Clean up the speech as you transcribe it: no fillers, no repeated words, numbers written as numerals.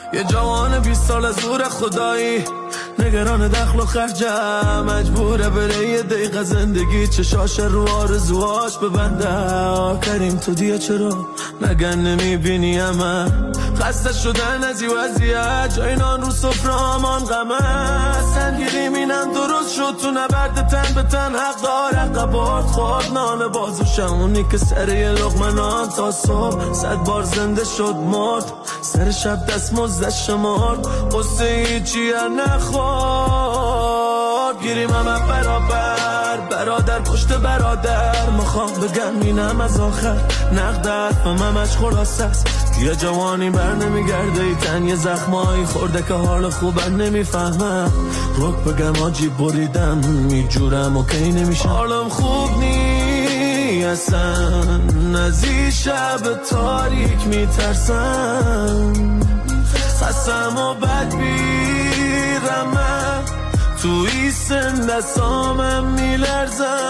یه جوان 20 سال از زور خدایی نگران دخل و خرجم، مجبوره بره یه دقیقه زندگی چشاش رو آرزوهاش ببنده. کریم تو دیگه چرا نگن نمیبینی همه خسته شدن از این وضعیت، جای نان رو سفره‌مان غمه. سنگیری مینم درست شد تو نبرد تن به تن، حق داره قبارد خورد نان بازوشه، اونی که سر یه لقمه نان تا صبح 100 بار زنده شد مرد، سر شب دست مزدش شمارد، قصه هیچی نخورد. گیریم همه برادر پشت برادر، مخوام بگم اینم از آخر نقد حرفم همش خلاصه است. یه جوانی بر نمیگرده ای تن، یه زخمایی خورده که حال خوبم نمیفهمم، روک بگم آجی بریدم میجورم و کی نمیشم، حالم خوب نی اصلا، از این شب تاریک میترسم، خستم و بد بیرم، توی سن دستامم میلرزم.